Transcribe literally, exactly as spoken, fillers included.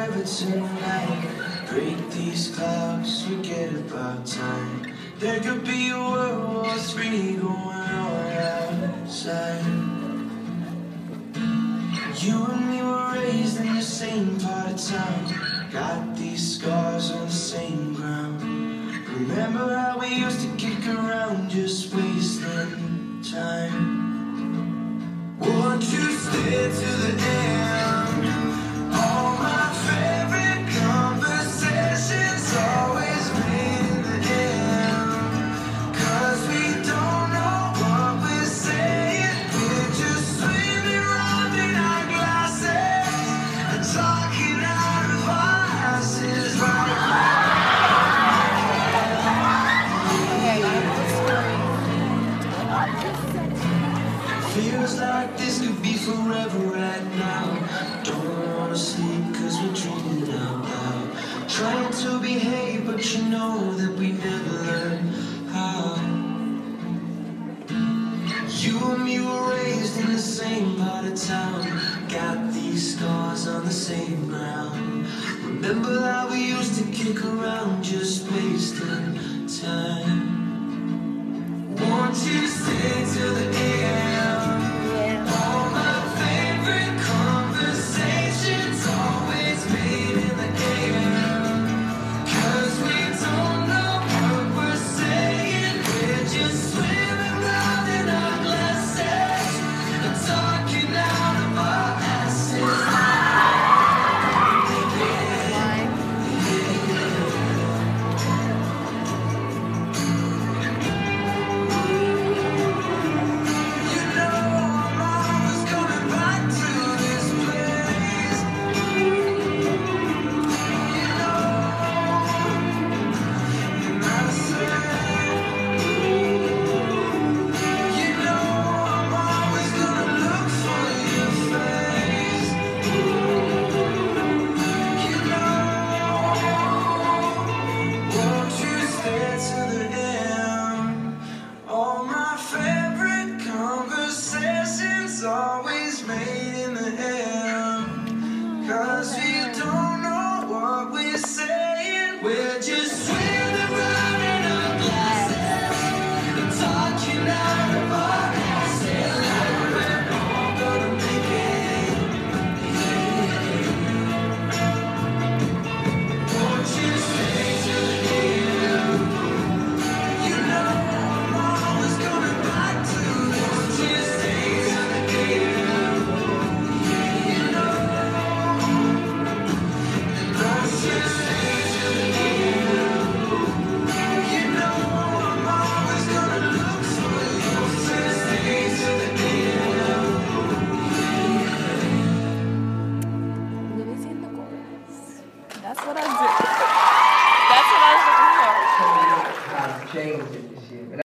forever tonight. Break these clouds, forget about time. There could be a World War Three going on outside. You and me were raised in the same part of town. Got these scars on the same ground. Remember how we used to kick around, just wasting time. Won't you stay to the end? All my favorite conversations always made in the end. Cause we don't know what we're saying. We're just swimming around in our glasses and talking out of our asses right now. Feels like this could be forever right now. Don't wanna sleep cause we're dreaming out loud. Trying to behave but you know that we never learn how. You and me were raised in the same part of town. Got these scars on the same ground. Remember how we used to kick around, just wasting time. Won't you stay till the end? All my favorite conversations always made in the end. Cause we don't know what we're saying. We're just swimming round in our glasses and talking out of our asses. Always made in the end. Cause we don't know what we're saying. We're just